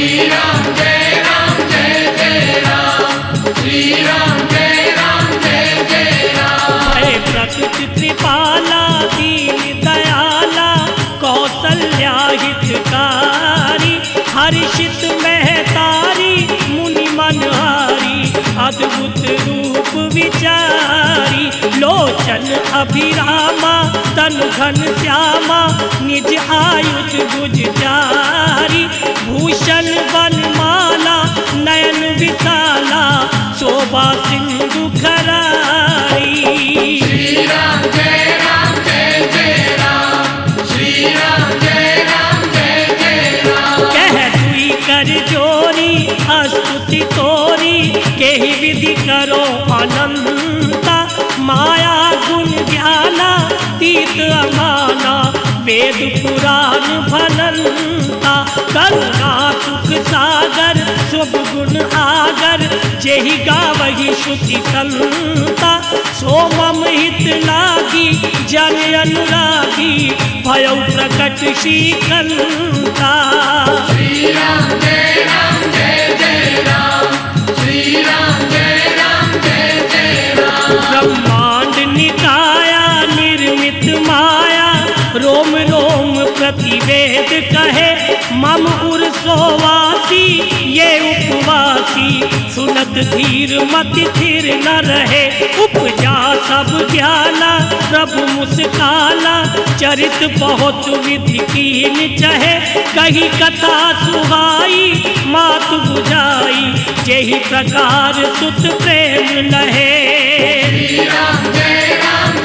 राम जय राम, श्री राम जय राम। भय प्रकृति कृपाला दीन दयाला कौसल्या हितकारी, हर्षित महतारी मुनि मनहारी, अद्भुत रूप विचारी, लोचन अभिरामा तनु घन श्यामा, निज आयुध भुज जारी, भूषण वनमाला नयन विशाला, शोभा सिंधु खरारी। श्री राम जय राम, श्री राम जय राम। कह दुई कर जोरी स्तुति तोरी, केहि विधि करो अनंता, माया गुण ज्ञाना तीत अमाना, वेद पुराण भनंता, करुणा सुख सागर शुभ गुण आगर, जेहि गावहि श्रुति संता, सो मम हित लागी जन अनुरागी, भयउ प्रकट श्रीकंता। श्री राम जय राम, श्री राम जय राम। ब्रह्मांड निकाया निर्मित माया, रोम रोम प्रतिवेद कहे, मम उर सोवासी ये उपवासी, सुनत धीर मति थिर न रहे, उपजा सब ज्ञाना प्रभु मुस्काना, चरित बहुत विधि कीन चहे, कही कथा सुहाई मात बुझाई, जेहि प्रकार सुत प्रेम लहे। श्री राम जय राम,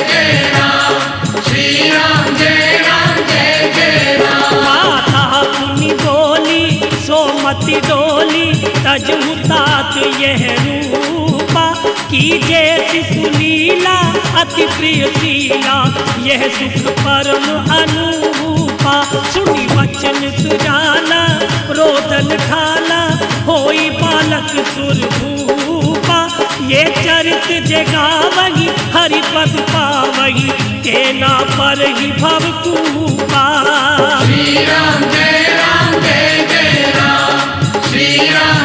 श्री राम जय राम। माता मुनि बोली सोमति डोली, तजहु तात यह रूपा, कीजे शिशुलीला अति प्रिय शीला, यह सुख परम अनूपा, सुनि वचन सुजाना रोदन ठाना, होई बालक सुरभूपा, ये चरित जगावही हरि पद पावही, केना पर ही भव कूपा। श्री राम जय राम, श्री राम